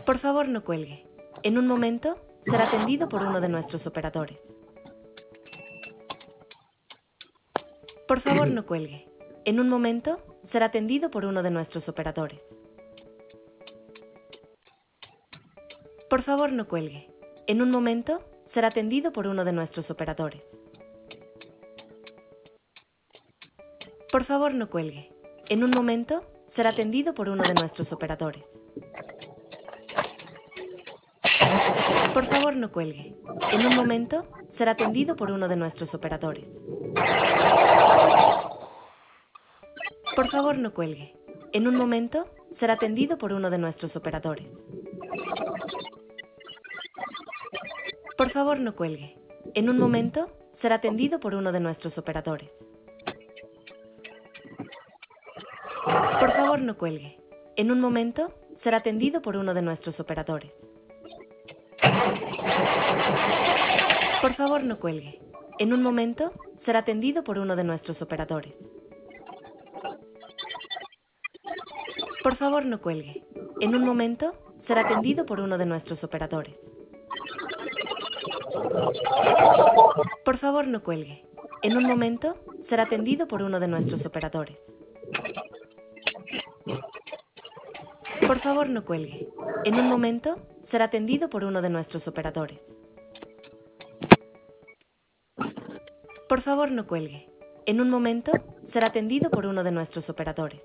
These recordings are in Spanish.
Por favor, no cuelgue. En un momento, será atendido por uno de nuestros operadores. Por favor, no cuelgue. En un momento, será atendido por uno de nuestros operadores. Por favor, no cuelgue. En un momento, será atendido por uno de nuestros operadores. Por favor, no cuelgue. En un momento, será atendido por uno de nuestros operadores. Por favor, no cuelgue. En un momento, será atendido por uno de nuestros operadores. Por favor, no cuelgue. En un momento, será atendido por uno de nuestros operadores. Por favor, no cuelgue. En un momento, será atendido por uno de nuestros operadores. Por favor, no cuelgue. En un momento, será atendido por uno de nuestros operadores. Por favor, no cuelgue. En un momento, será atendido por uno de nuestros operadores. Por favor, no cuelgue. En un momento, será atendido por uno de nuestros operadores. Por favor, no cuelgue. En un momento, será atendido por uno de nuestros operadores. Por favor, no cuelgue. En un momento, será atendido por uno de nuestros operadores. Por favor, no cuelgue. En un momento, será atendido por uno de nuestros operadores.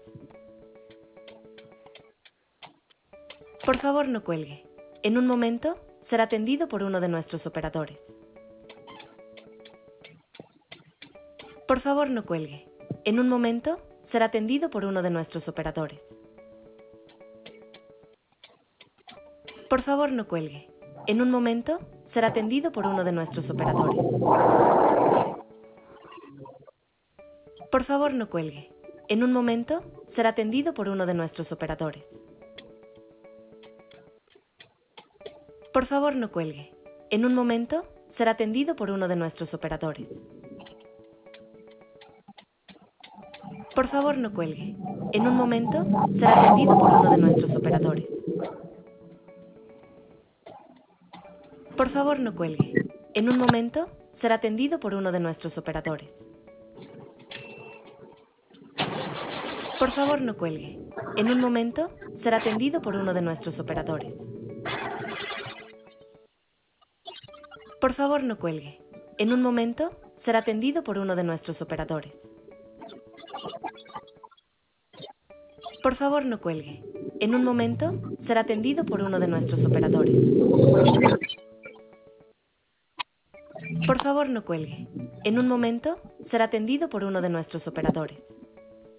Por favor, no cuelgue. En un momento, será atendido por uno de nuestros operadores. Por favor, no cuelgue. En un momento, será atendido por uno de nuestros operadores. Por favor, no cuelgue. En un momento, será atendido por uno de nuestros operadores. Por favor, no cuelgue. En un momento, será atendido por uno de nuestros operadores. Por favor, no cuelgue. En un momento, será atendido por uno de nuestros operadores. Por favor, no cuelgue. En un momento, será atendido por uno de nuestros operadores. Por favor, no cuelgue. En un momento, será atendido por uno de nuestros operadores. Por favor, no cuelgue. En un momento, será atendido por uno de nuestros operadores. Por favor, no cuelgue. En un momento, será atendido por uno de nuestros operadores. Por favor, no cuelgue. En un momento, será atendido por uno de nuestros operadores. Por favor, no cuelgue. En un momento, será atendido por uno de nuestros operadores.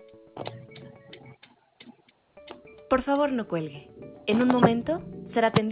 Por favor, no cuelgue. En un momento, será atendido